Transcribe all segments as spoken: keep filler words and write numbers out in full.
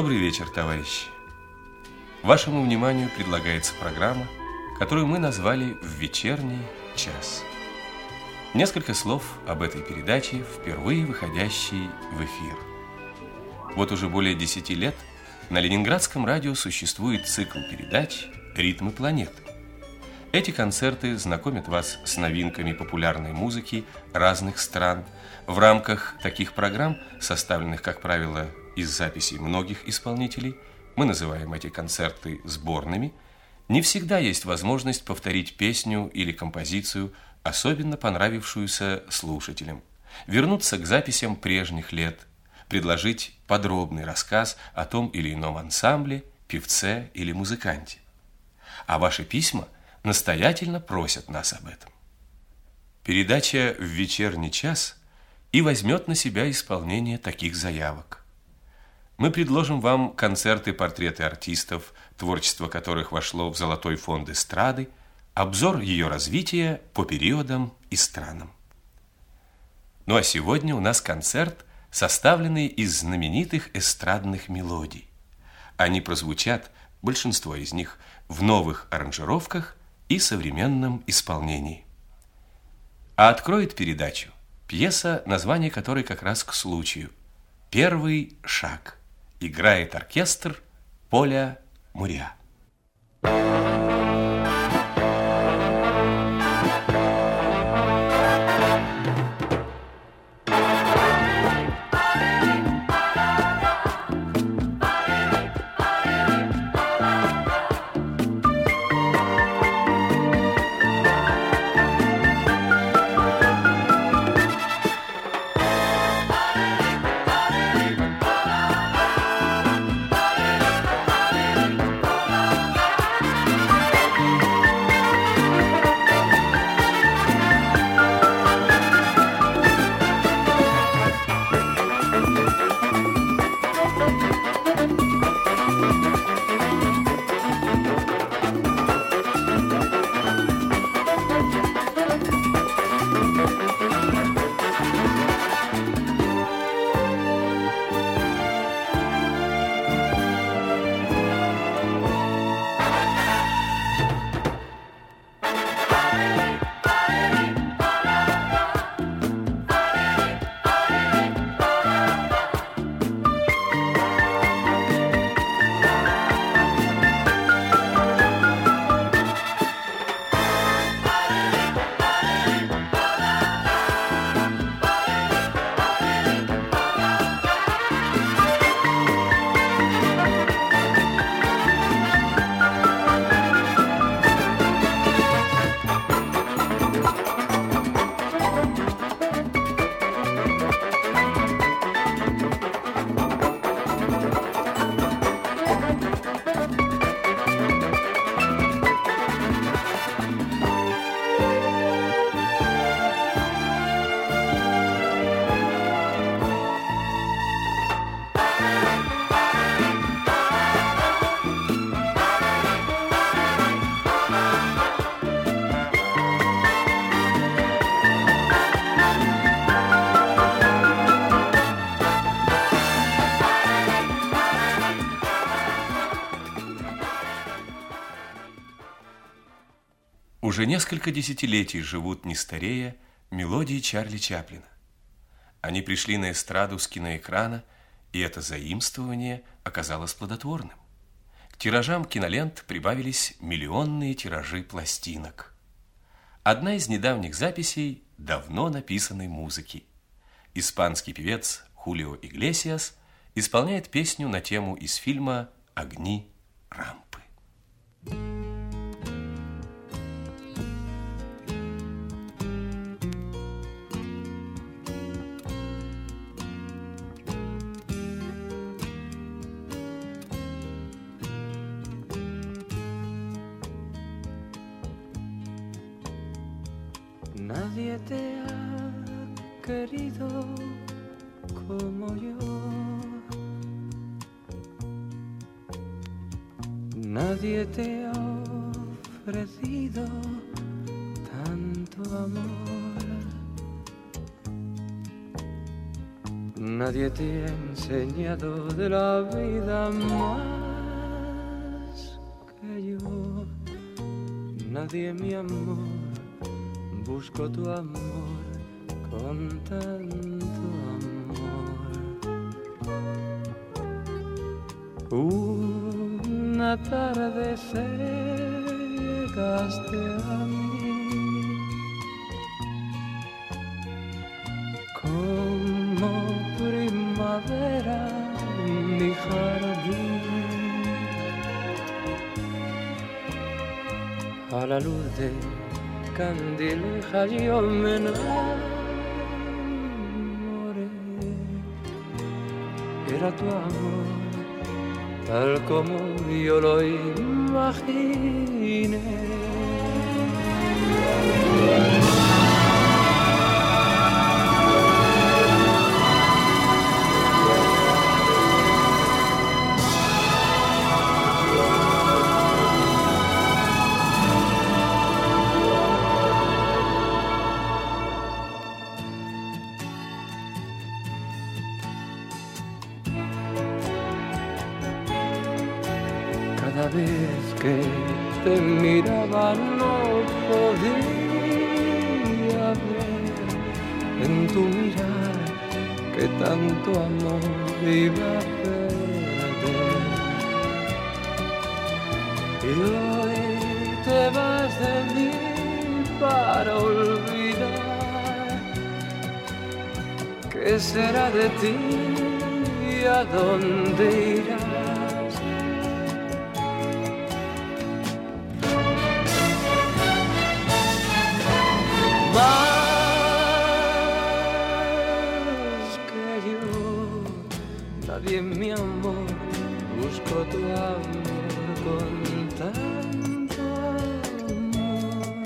Добрый вечер, товарищи. Вашему вниманию предлагается программа, которую мы назвали «В вечерний час». Несколько слов об этой передаче, впервые выходящей в эфир. Вот уже более десяти лет на Ленинградском радио существует цикл передач «Ритмы планеты». Эти концерты знакомят вас с новинками популярной музыки разных стран. В рамках таких программ, составленных, как правило, из записей многих исполнителей, мы называем эти концерты сборными, не всегда есть возможность повторить песню или композицию, особенно понравившуюся слушателям, вернуться к записям прежних лет, предложить подробный рассказ о том или ином ансамбле, певце или музыканте. А ваши письма настоятельно просят нас об этом. Передача «В вечерний час» и возьмет на себя исполнение таких заявок. Мы предложим вам концерты-портреты артистов, творчество которых вошло в золотой фонд эстрады, обзор ее развития по периодам и странам. Ну а сегодня у нас концерт, составленный из знаменитых эстрадных мелодий. Они прозвучат, большинство из них, в новых аранжировках и современном исполнении. А откроет передачу пьеса, название которой как раз к случаю «Первый шаг». Играет оркестр Поля Муря. Уже несколько десятилетий живут, не старея, мелодии Чарли Чаплина. Они пришли на эстраду с киноэкрана, и это заимствование оказалось плодотворным. К тиражам кинолент прибавились миллионные тиражи пластинок. Одна из недавних записей давно написанной музыки. Испанский певец Хулио Иглесиас исполняет песню на тему из фильма «Огни рампы». Nadie te ha querido como yo. Nadie te ha ofrecido tanto amor. Nadie te ha enseñado de la vida más que yo. Nadie, mi amor, busco tu amor con tanto amor. Una tarde llegaste a mí como primavera en mi jardín. A la luz de candileja yo me enamoré. Era tu amor tal como yo lo imaginé. Cada vez que te miraba no podía ver en tu mirar que tanto amor iba a perder. Y hoy te vas de mí para olvidar. ¿Qué será de ti y a dónde irás? Nadie, mi amor, busco tu amor con tanto amor.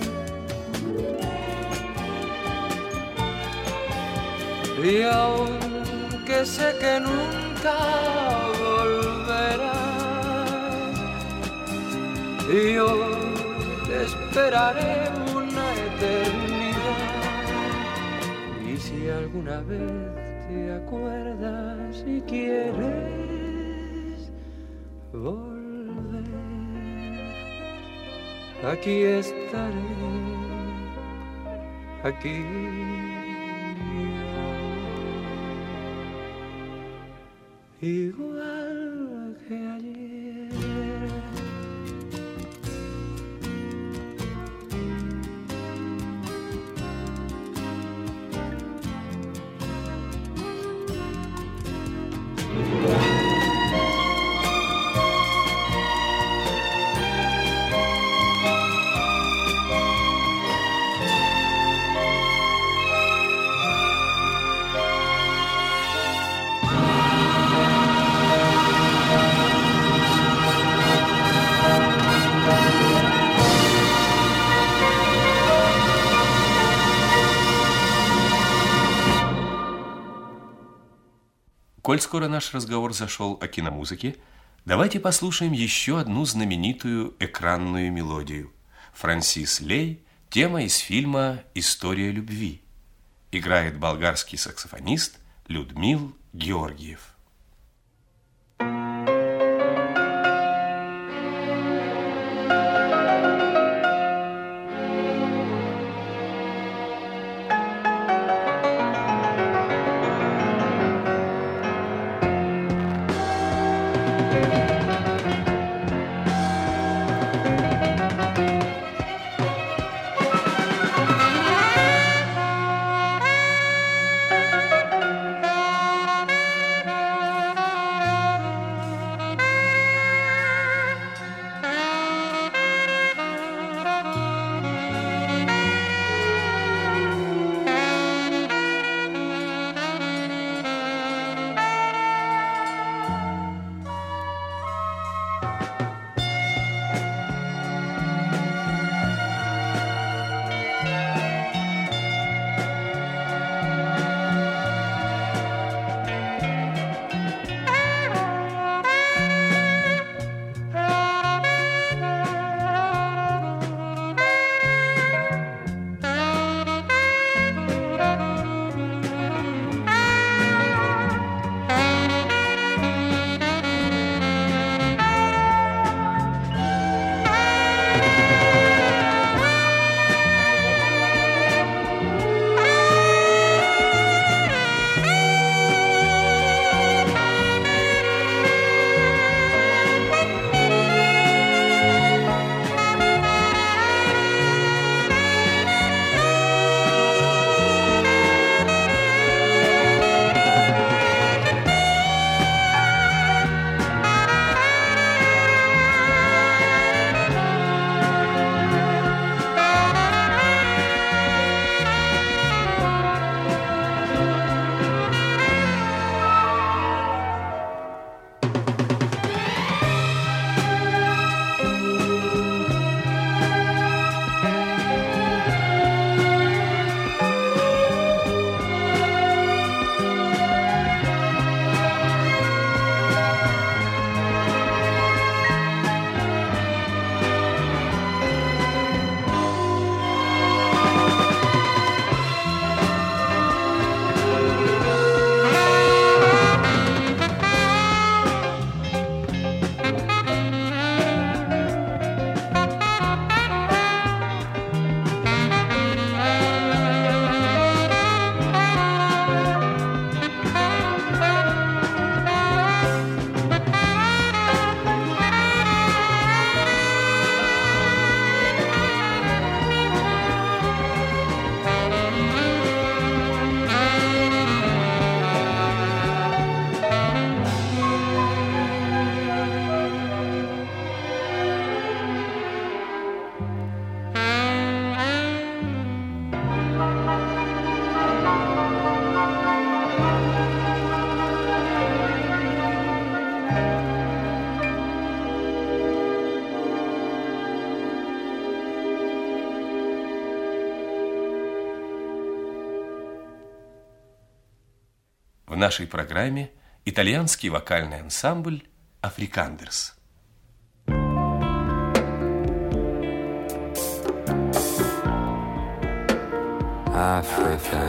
Y aunque sé que nunca volverás, yo te esperaré una eternidad. Y si alguna vez te acuerdas y quieres volver, aquí estaré, aquí yo, igual que ayer. Коль скоро наш разговор зашел о киномузыке, давайте послушаем еще одну знаменитую экранную мелодию. Франсис Лей, тема из фильма «История любви». Играет болгарский саксофонист Людмил Георгиев. нашей программе итальянский вокальный ансамбль «Африкандерс». Africa.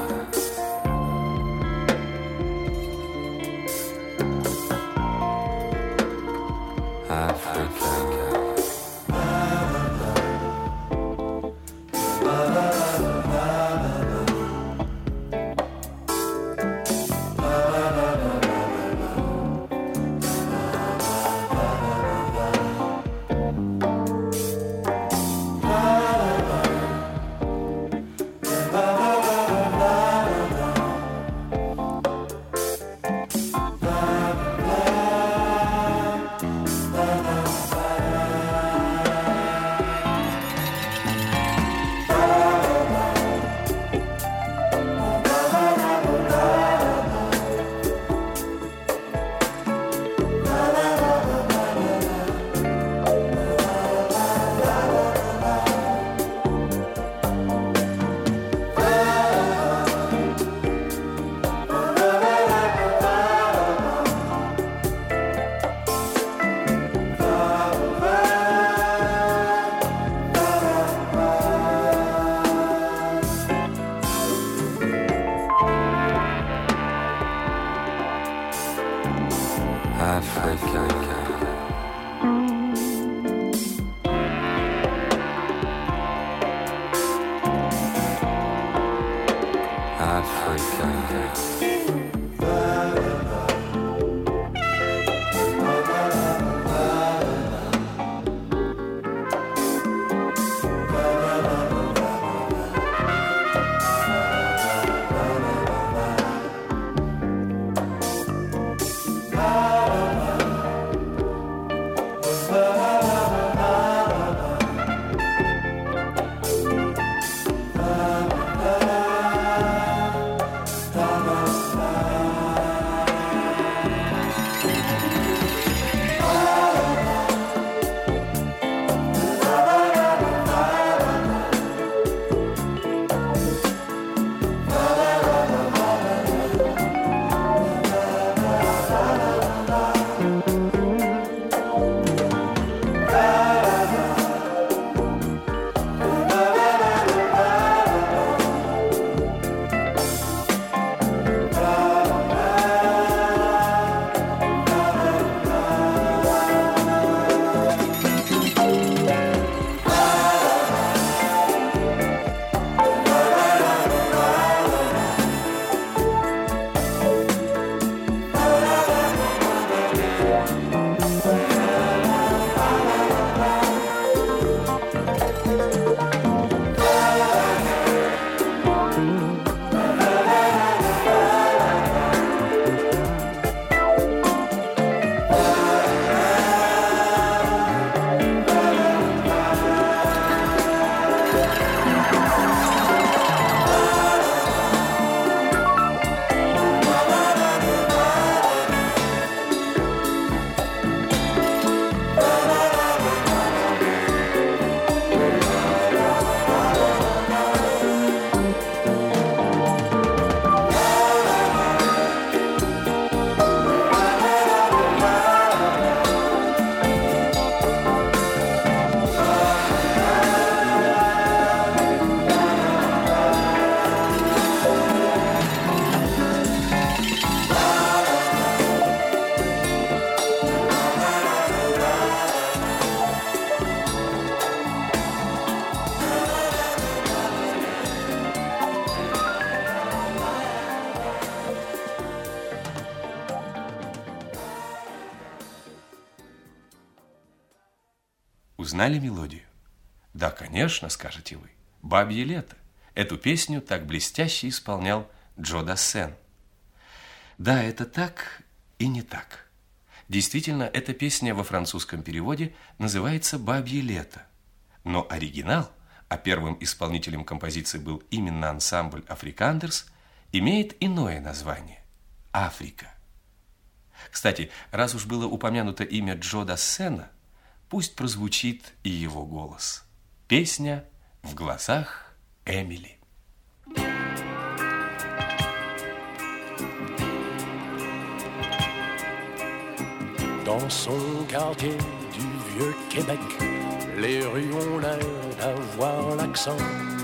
Узнали мелодию? Да, конечно, скажете вы. «Бабье лето». Эту песню так блестяще исполнял Джо Дассен. Да, это так и не так. Действительно, эта песня во французском переводе называется «Бабье лето». Но оригинал, а первым исполнителем композиции был именно ансамбль «Африкандерс», имеет иное название – «Африка». Кстати, раз уж было упомянуто имя Джо Дассена, пусть прозвучит и его голос. Песня «В глазах Эмили». Dans son quartier du vieux Québec, les rues ont l'air d'avoir l'accent.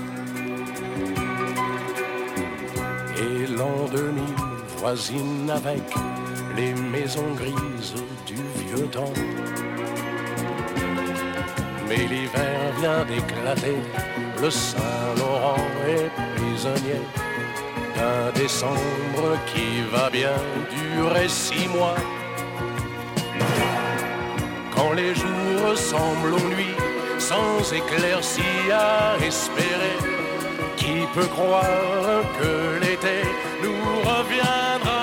Et l'an deux mille voisine avec les maisons grises du vieux temps. Mais l'hiver vient d'éclater, le Saint-Laurent est prisonnier d'un décembre qui va bien durer six mois. Quand les jours ressemblent aux nuits, sans éclaircie à espérer, qui peut croire que l'été nous reviendra?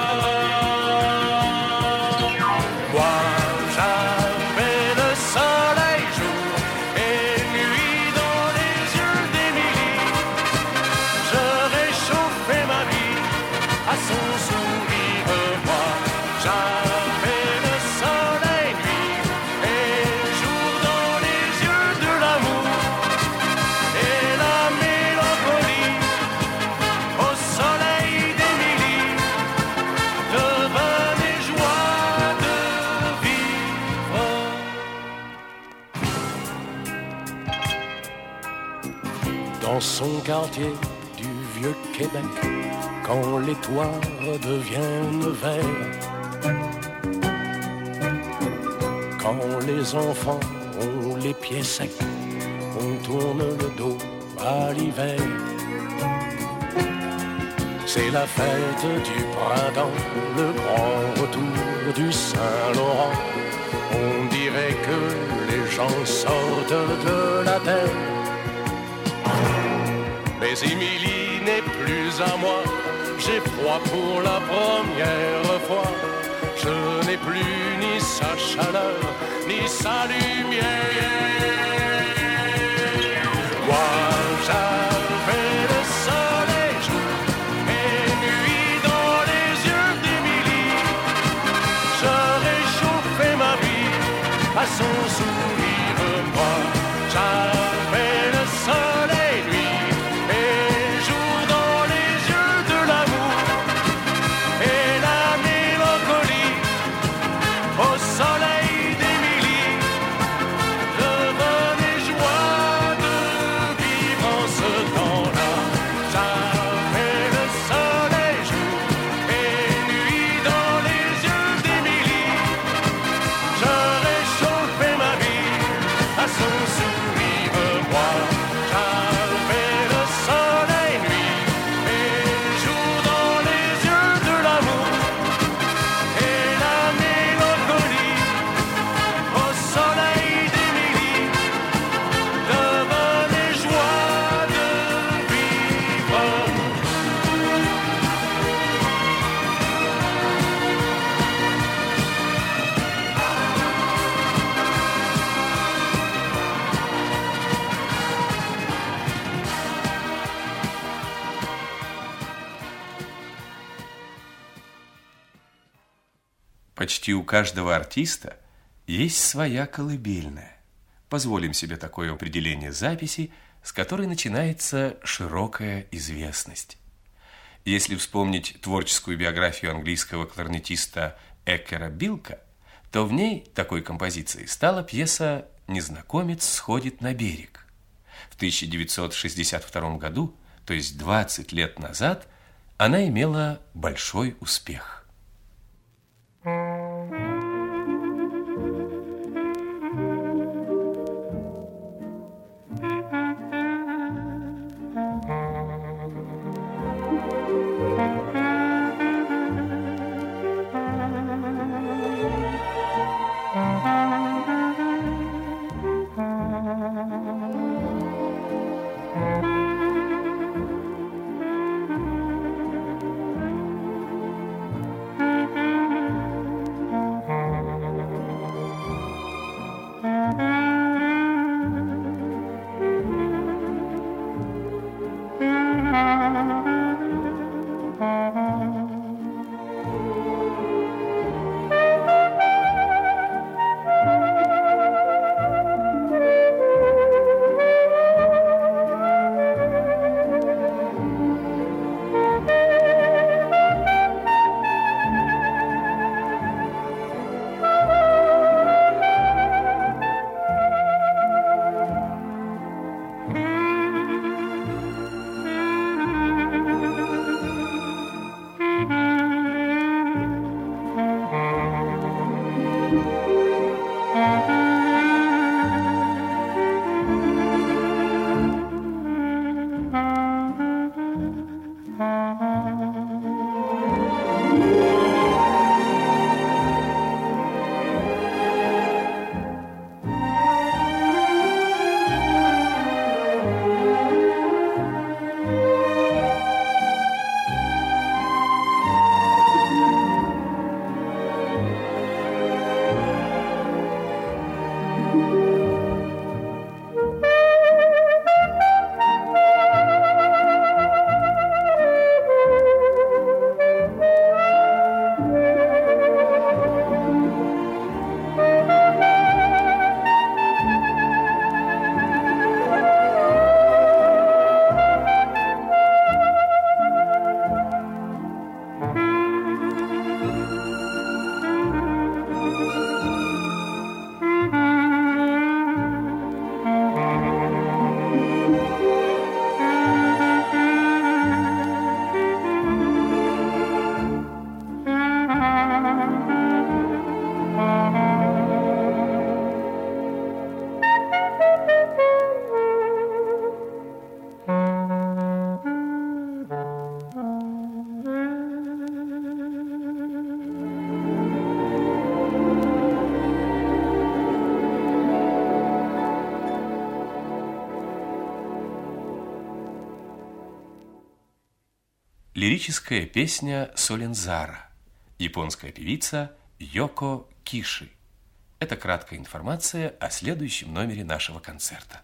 Moi, j'avais le soleil jour et nuit dans les yeux d'Émilie. Je réchauffais ma vie à son sourire. Moi, j'avais le soleil nuit et jour dans les yeux de l'amour et la mélancolie au soleil d'Émilie devenait joie de vivre. Dans son quartier du vieux Québec, quand les toits deviennent verts, quand les enfants ont les pieds secs, on tourne le dos à l'hiver. C'est la fête du printemps, le grand retour du Saint-Laurent. On dirait que les gens sortent de la terre. Mais Émilie n'est plus à moi, j'ai froid pour la première fois. Je n'ai plus ni sa chaleur, ni sa lumière. Moi, j'avais le soleil jour et nuit dans les yeux d'Émilie. Je réchauffais ma vie à son sourire. Moi, j'avais le soleil nuit et jour dans les yeux de l'amour et la mélancolie au soleil d'Émilie devenait joie de vivre en ce temps-là. J'avais le soleil jour et nuit dans les yeux d'Émilie. Je réchauffais ma vie à son sourire. Moi, j'avais le soleil nuit et jour dans les yeux de l'amour et la mélancolie au soleil d'Émilie devenait joie de vivre. Почти у каждого артиста есть своя колыбельная. Позволим себе такое определение записи, с которой начинается широкая известность. Если вспомнить творческую биографию английского кларнетиста Эккера Билка, то в ней такой композицией стала пьеса «Незнакомец сходит на берег». В тысяча девятьсот шестьдесят втором году, то есть двадцать лет назад, она имела большой успех. Лирическая песня Солензара, японская певица Йоко Киши. Это краткая информация о следующем номере нашего концерта.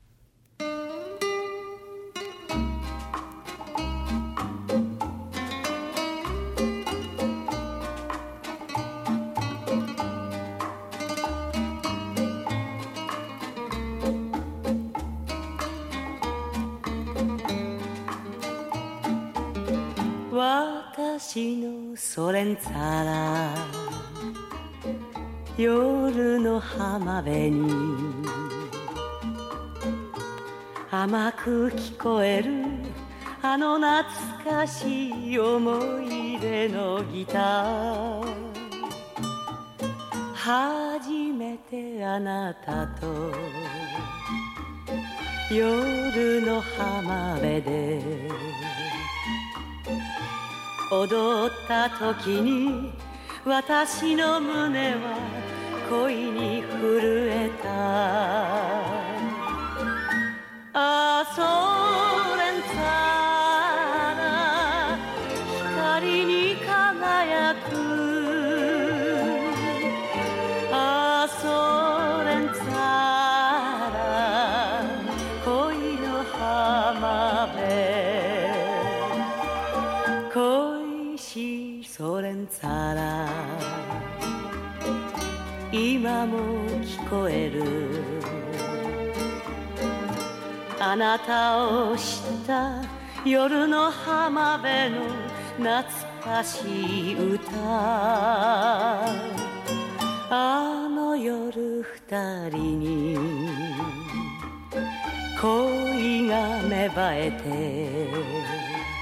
私のソレンツァラ夜の浜辺に甘く聞こえるあの懐かしい思い出のギター初めてあなたと夜の浜辺で踊った時に私の胸は恋に震えたああソレンツァラ光に輝くああソレンツァラ恋の浜辺ソレンツァラ今も聞こえるあなたを知った夜の浜辺の懐かしい歌あの夜二人に恋が芽生えて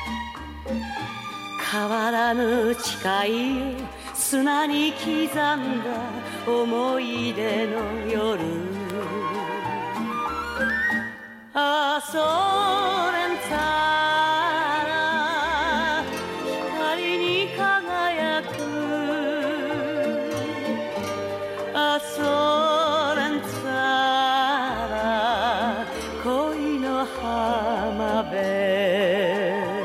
変わらぬ誓い砂に刻んだ思い出の夜ああソレンツァラ光に輝くああソレンツァラ恋の浜辺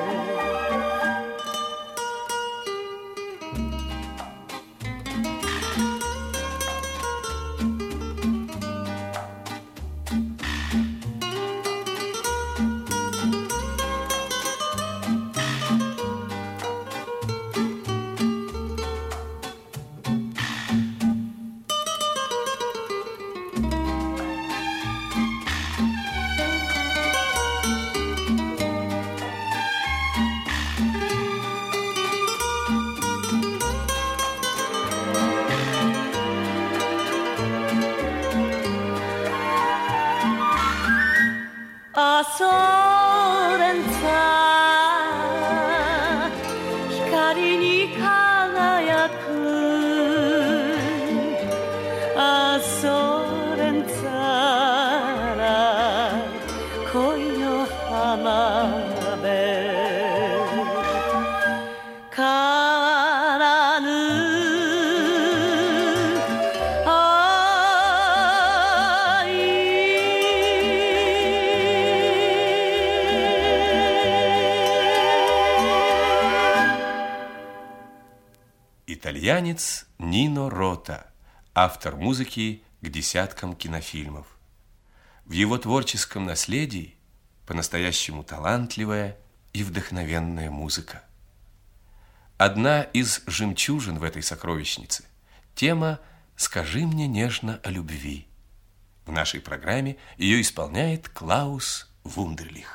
ソレンツァラ光に輝くああソレンツァラ恋の浜辺からぬ Итальянец Нино Рота, автор музыки к десяткам кинофильмов. В его творческом наследии по-настоящему талантливая и вдохновенная музыка. Одна из жемчужин в этой сокровищнице – тема «Скажи мне нежно о любви». В нашей программе ее исполняет Клаус Вундерлих.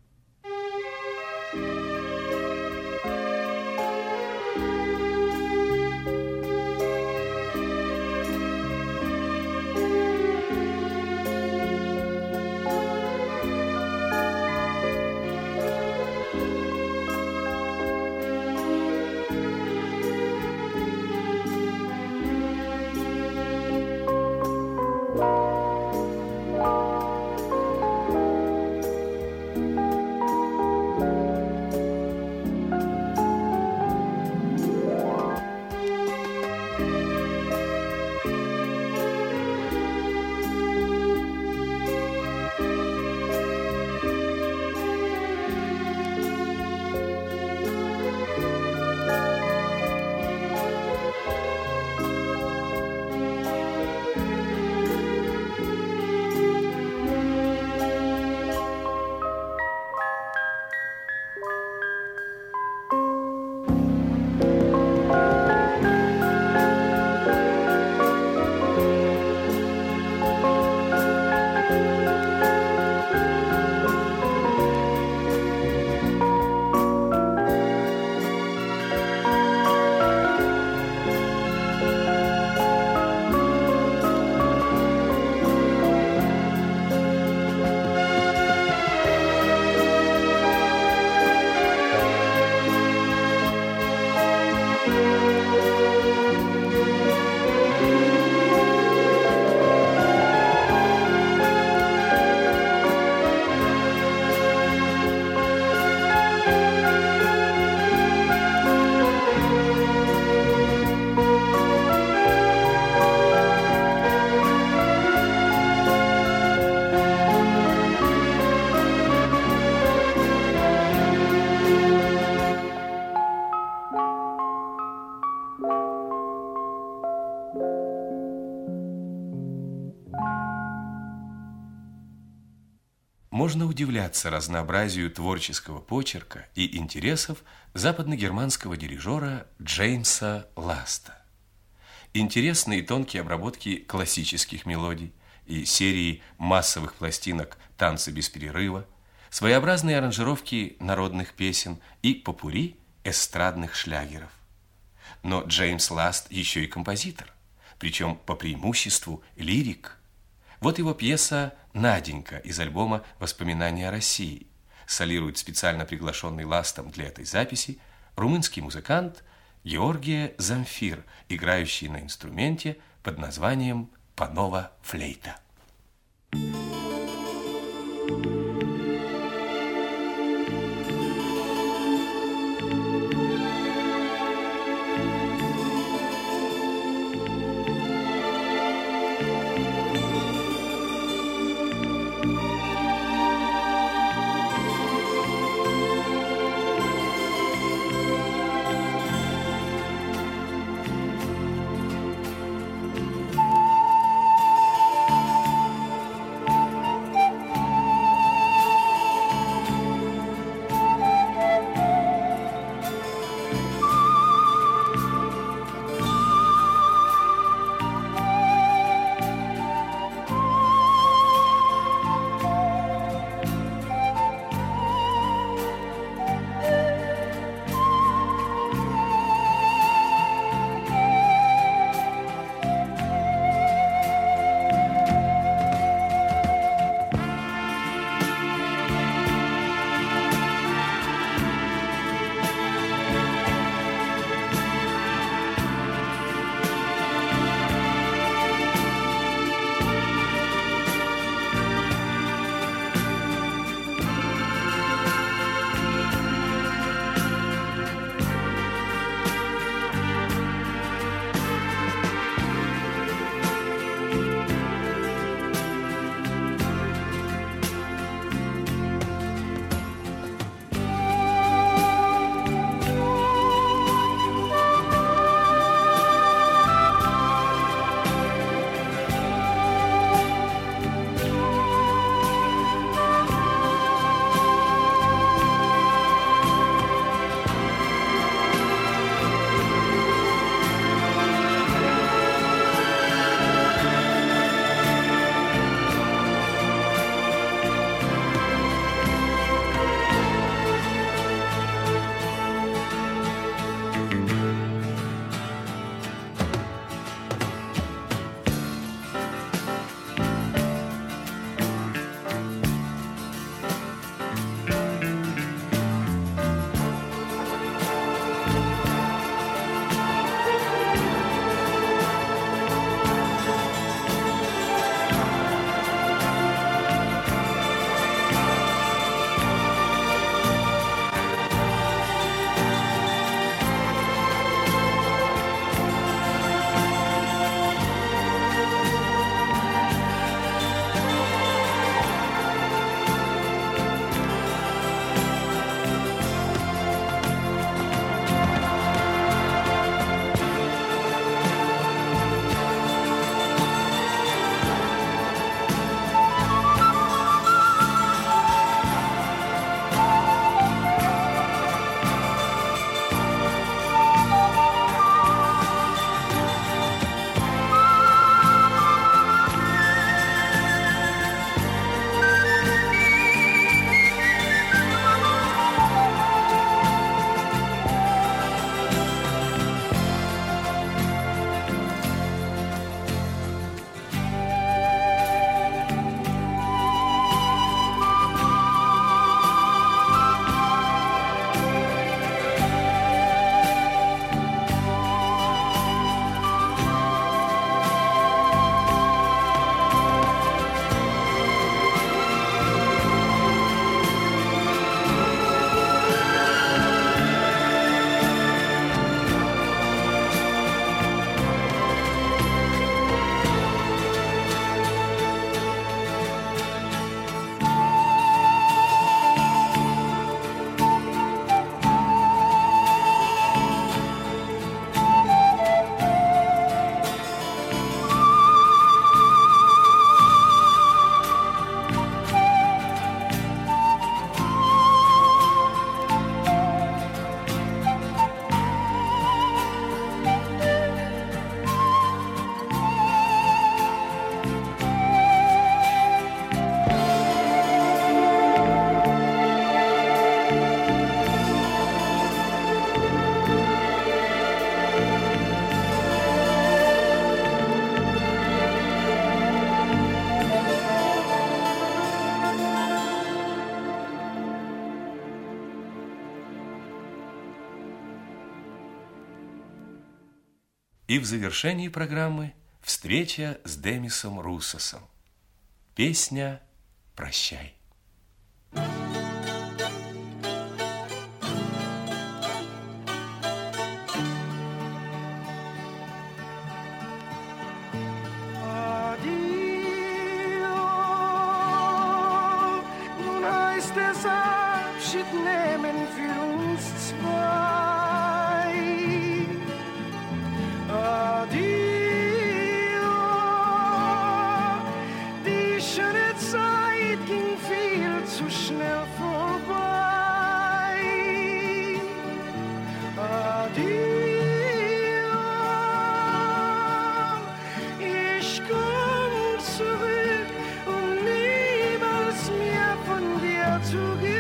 Можно удивляться разнообразию творческого почерка и интересов западно-германского дирижера Джеймса Ласта. Интересные и тонкие обработки классических мелодий и серии массовых пластинок «Танцы без перерыва», своеобразные аранжировки народных песен и попурри эстрадных шлягеров. Но Джеймс Ласт еще и композитор, причем по преимуществу лирик. Вот его пьеса «Наденька» из альбома «Воспоминания о России». Солирует специально приглашенный Ластом для этой записи румынский музыкант Георгия Замфир, играющий на инструменте под названием «Панова флейта». И в завершении программы встреча с Демисом Руссосом. Песня «Прощай». Nehmen für uns zwei. Adio, die schöne Zeit ging viel zu schnell vorbei. Adio, ich komm zurück, um niemals mehr von dir zu gehen.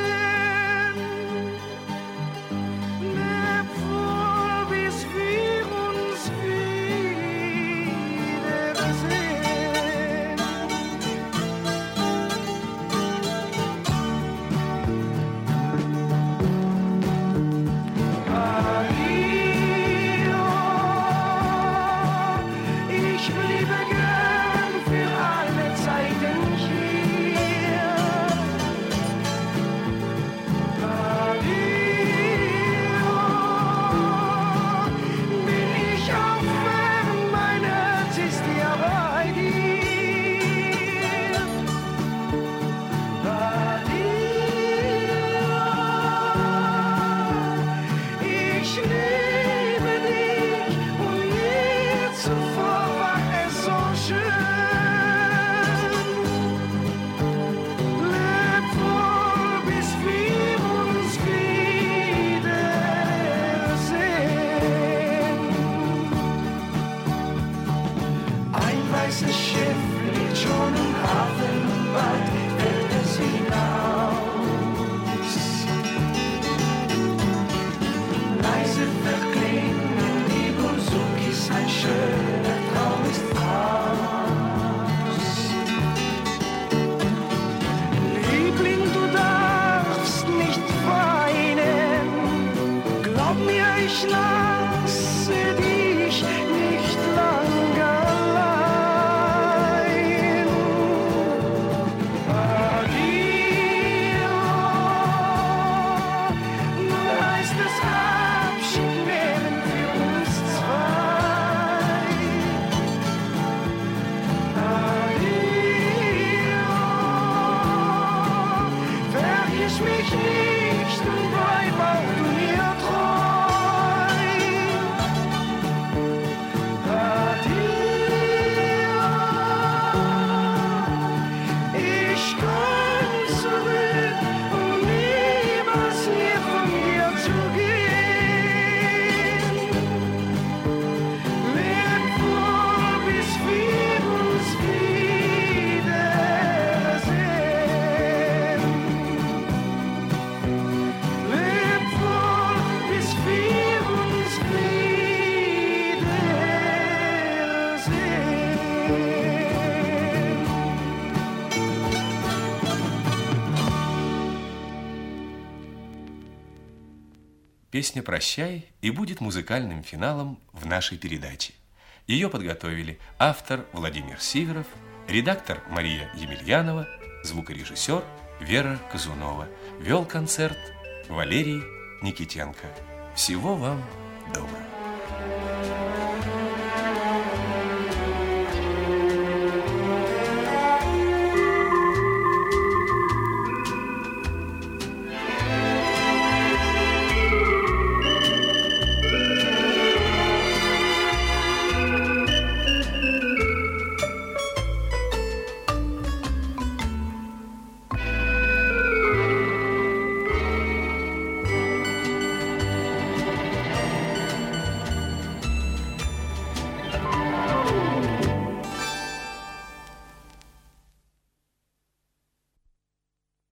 Песня «Прощай» и будет музыкальным финалом в нашей передаче. Ее подготовили автор Владимир Сиверов, редактор Мария Емельянова, звукорежиссер Вера Казунова. Вел концерт Валерий Никитенко. Всего вам доброго.